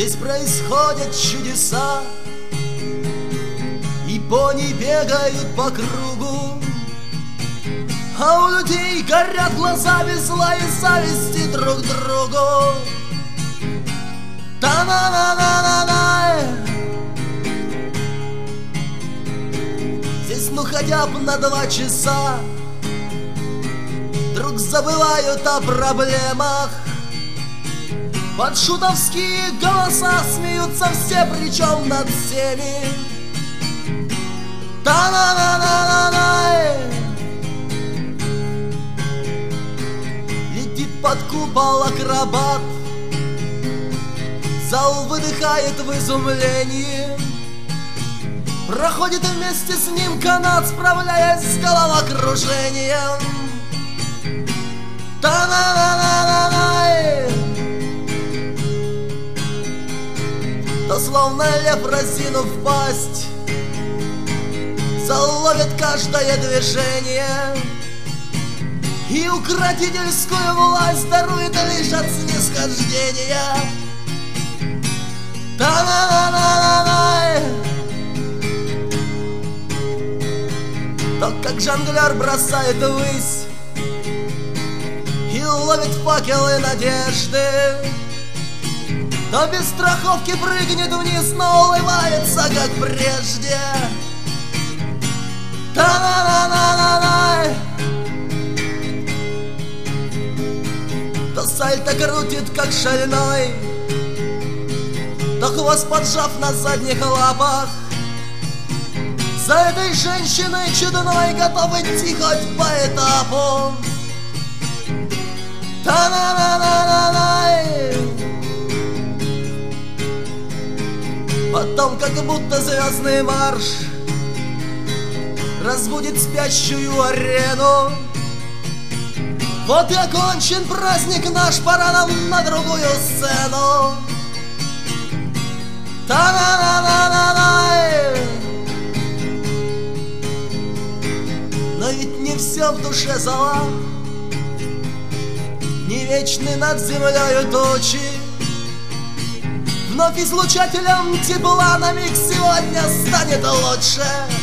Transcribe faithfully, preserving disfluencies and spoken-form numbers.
Здесь происходят чудеса, и пони бегают по кругу, а у людей горят глаза без зла и зависти друг к другу. Та-на-на-на-на-на. Здесь ну хотя бы на два часа вдруг забывают о проблемах. Под шутовские голоса смеются все, причем над всеми. Та-на-на-на-на-на. Летит под купол акробат, зал выдыхает в изумлении. Проходит вместе с ним канат, справляясь с головокружением. Та-на-на-на-на-на. То словно лев, разинув пасть, заловит каждое движение, и укротительскую власть дарует лишь от снисхождения. Та-на-на-на-на-на. То, как жонглер бросает ввысь и ловит факелы надежды, то без страховки прыгнет вниз, но улыбается, как прежде. Та-на-на-на-на-на. То сальто крутит, как шальной, то хвост поджав на задних лапах. За этой женщиной чудной готов идти хоть по этапу. Та-на-на-на-на-на. Потом, как будто звездный марш разбудит спящую арену. Вот и окончен праздник наш, пора нам на другую сцену. Та-на-на-на-на-на. Но ведь не все в душе зла, не вечны над землею тучи. Вновь излучателем тепла на миг сегодня станет лучше.